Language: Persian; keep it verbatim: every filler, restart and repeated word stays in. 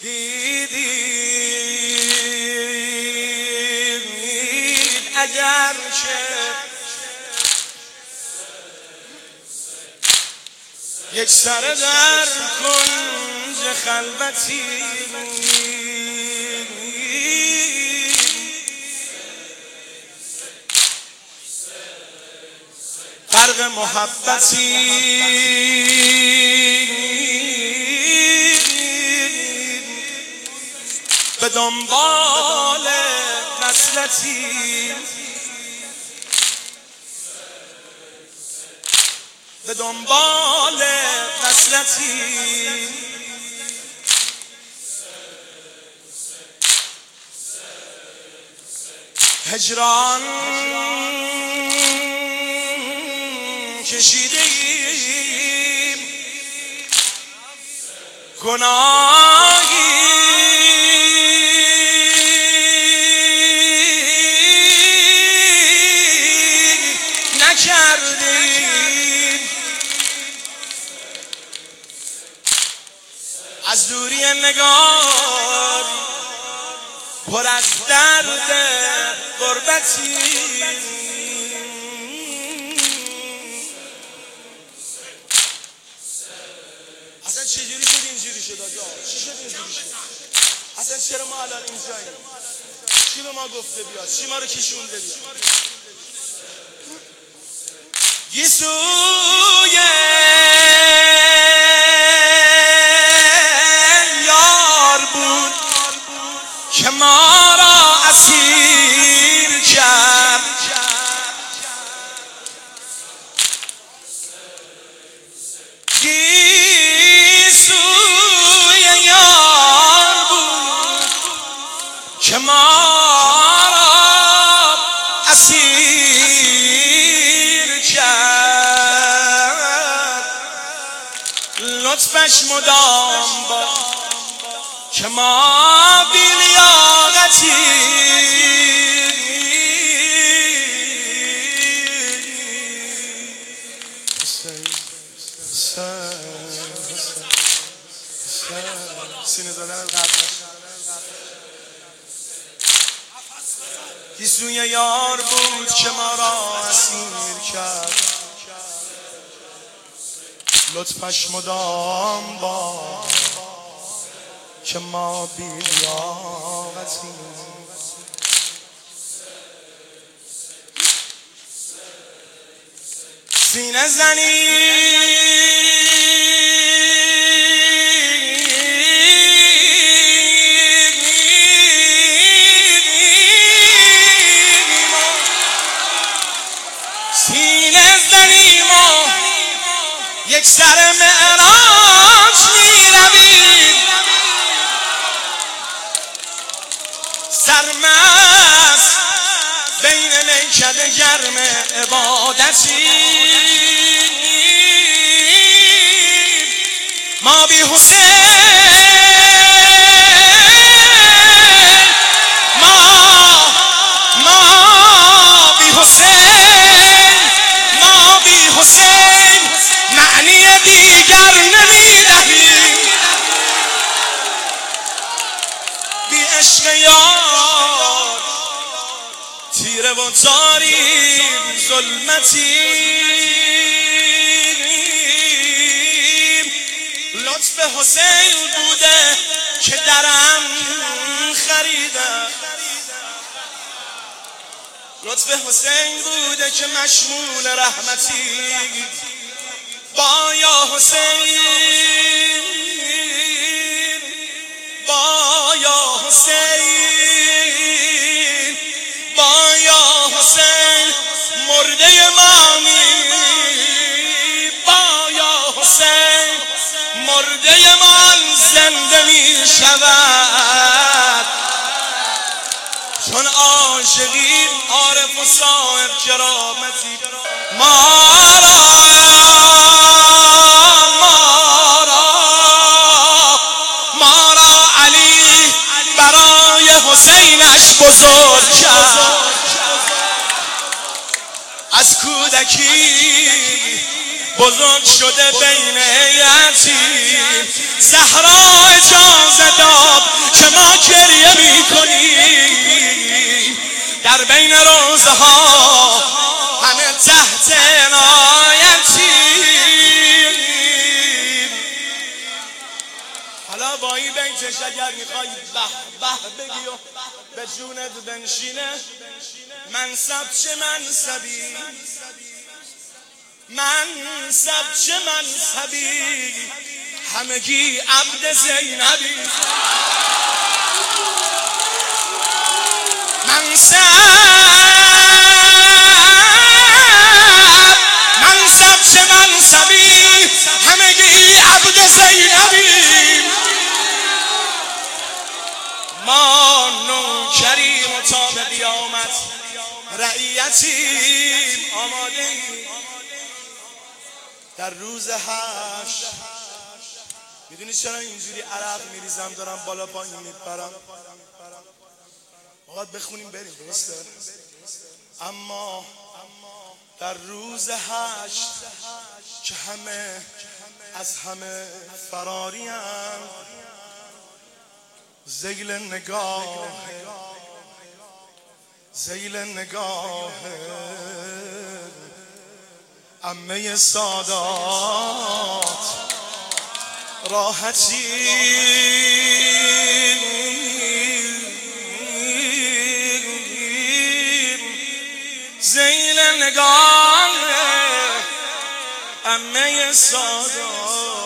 دیدید اگر که یک سر در کنج خلوتی فرق محبتی به دنبال وصلتی به دنبال وصلتی هجران کشیده ایم گناهی نکردیم از دوری نگار پر از درد غربتی اصلا چجوری شد اینجوری شد آجا؟ چی شد اینجوری شد؟ اصلا چرا ما الان اینجاییم؟ چی به ما گفته بیاد؟ چی ما رو کشونده بیاد؟ گیسوی یار بود که ما را اسیر کرد که ما را اسیر کرد لطفش مدام با که ما بی لیاقتی سینه زدن قبل گیسوی یار بود که ما را اسیر کرد لطفش مدام با که ما بی لیاقتیم سینه زنی یک سر معراج می رویم سرمست بین میکده گرم عبادتی ما بی حسین ما ما بی حسین ما بی حسین معنی دیگر نمیدهیم بی عشق یار تیره و تاریک ظلمتیم لطف حسین بوده که درم خریدم لطف حسین بوده که مشمول رحمتی با یا حسین با یا حسین با یا حسین مرده مامی با یا حسین مرده مان زنده می شود چون عاشقیم عارف و صاحب کرامتی ما را ما را ما را علی برای حسینش بزرگ کرد از کودکی بزرگ شده بین یتیم زهرا اجازه داد حالا با این بیتش اگر میخوای به به بگی و به جونت بنشینه، منصب چه منصبی، منصب چه منصبی، همگی عبد زینبی. منصب منصب چه منصبی، همگی عبد زینبی. ما نوکریم و تا به قیامت رعیتیم. آماده ایم در روز حشر. میدونی چرا اینجوری عرق میریزم دارم بالا پایین میپرم؟ باید بخونیم بریم، درسته؟ اما در روز حشر که همه از همه فراریم، ذیل نگاه ذیل نگاه عمه سادات راحتی، ذیل نگاه عمه سادات